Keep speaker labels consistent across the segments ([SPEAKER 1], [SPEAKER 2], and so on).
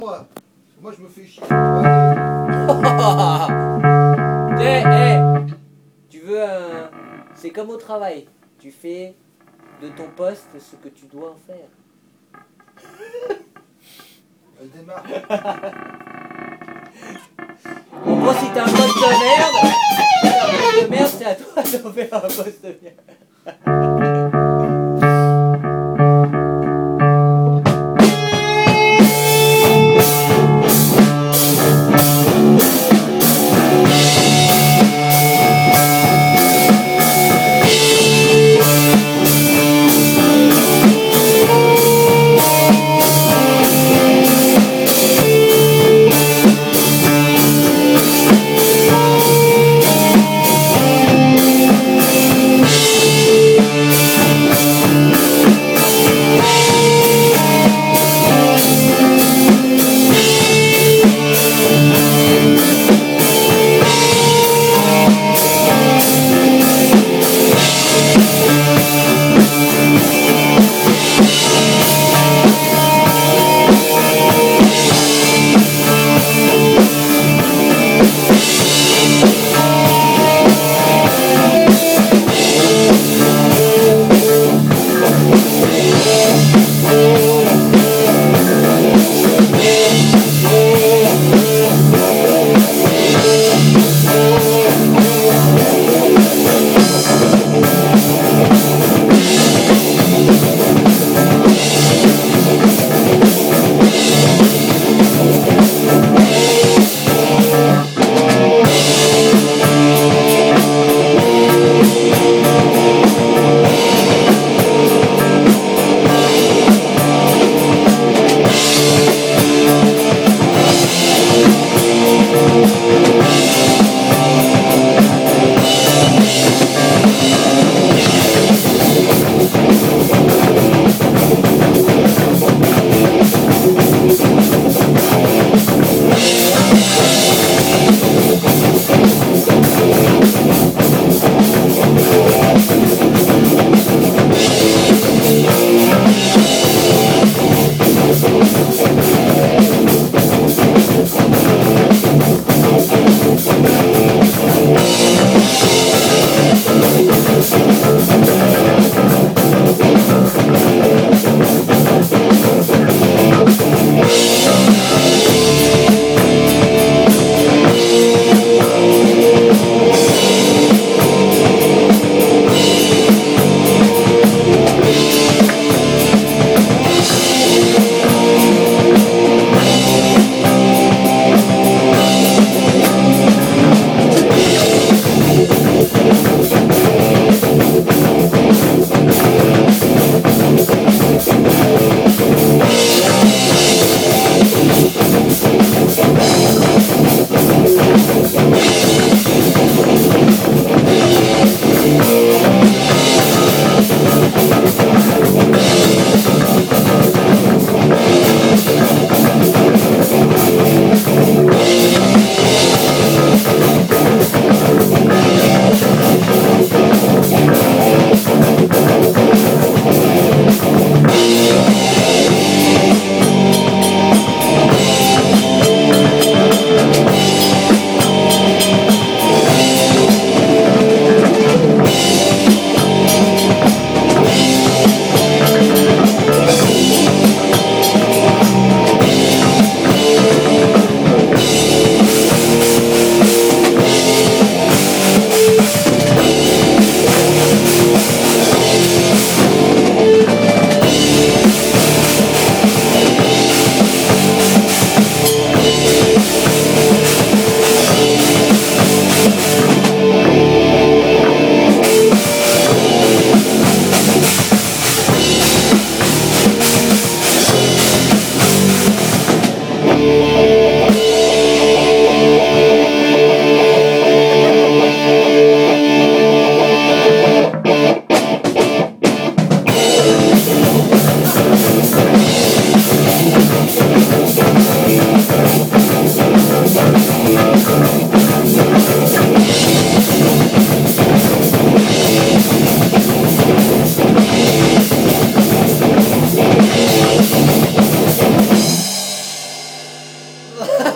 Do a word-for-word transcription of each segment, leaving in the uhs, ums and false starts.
[SPEAKER 1] Moi, moi je me fais chier.
[SPEAKER 2] hey, hey, tu veux un... C'est comme au travail. Tu fais de ton poste ce que tu dois en faire.
[SPEAKER 1] Elle démarre.
[SPEAKER 2] En gros, si t'as un poste de merde, si t'as un poste de merde, c'est à toi d'en faire un poste de merde.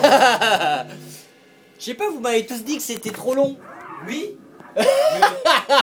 [SPEAKER 2] Je sais pas, vous m'avez tous dit que c'était trop long.
[SPEAKER 3] Oui.